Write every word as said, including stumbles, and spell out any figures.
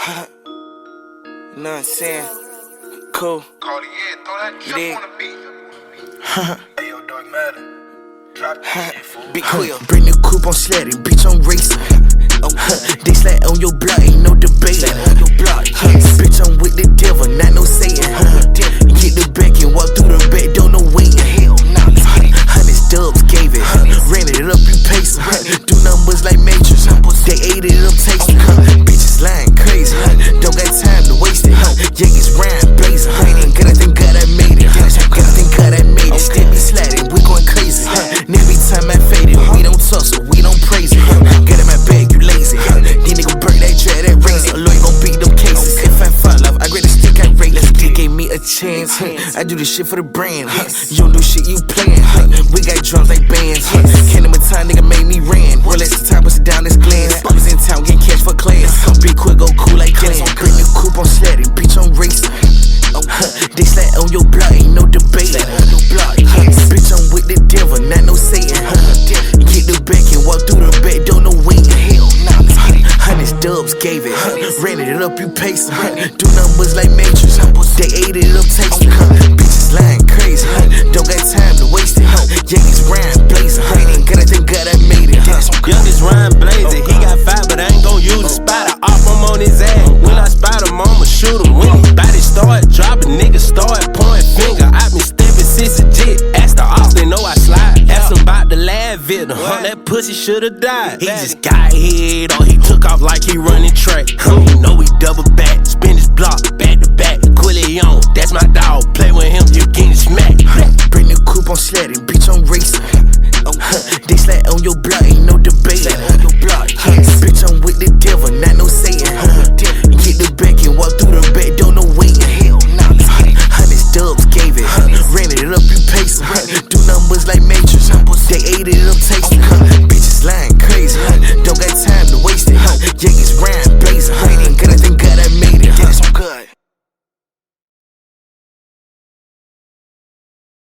You know what I'm saying? Cool. Cardi, yeah, throw that chip Yeah. on the beat. Hey, yo, Dark Matter. Drop that shit, fool. Be quill. Bring the coupe on sledding, bitch, I'm racing. They slap on your block, ain't no debate. On your block, yes. Bitch, I'm with the devil, not no Satan. Get the back and walk through the back, don't no waiting. Hell nah, let's get it. Hundreds dubs gave it, ran it up, you pace it. Do numbers like Matrix, they ate it up, taste it. Bitches lying crazy, don't got time to waste it. Yeah, it's rhyme blazing. Gotta thank God I made it. Gotta thank God I made it. Still be sliding, we going crazy. Every time I fade it, we don't tussle, we don't praise it. Get in my bag, you lazy. These niggas burn that track, that race. A lawyer gon' beat them cases. If I fall off, I grab the stick, I rate. They gave me a chance. I do this shit for the brand. You don't do shit, you playin'. We got drums like bands. Can't name a time, nigga made me ran. Rolex the top, bust it down, let's glance. Spotters in town, getting cash for class. Be quick, go cool like Glenn. Bring the coupe on sledding, bitch, I'm racing. They slap on your block, ain't no debate. Bitch, I'm with the devil, not no Satan. Get the back and walk through the back, don't no waiting. Hell nah, let's get it. Hundreds dubs gave it, ran it up, you pace it. Do numbers like Matrix, they ate it up, taste it. Bitches lying crazy, don't got time to waste it. Yeah, it's rhyme blazing, gotta thank God I made it. Youngest Ryan blazing, he got five, but I ain't gon' use a spider. Off him on his ass. When I spot him, I'ma shoot him. When his body start dropping, niggas start pointing finger. I been stepping since a jit. Ask the ops, they know I slide. Ask him about the last victim. Huh, that pussy should've died. He just got hit or he took off like he running track. Huh, you know he double back.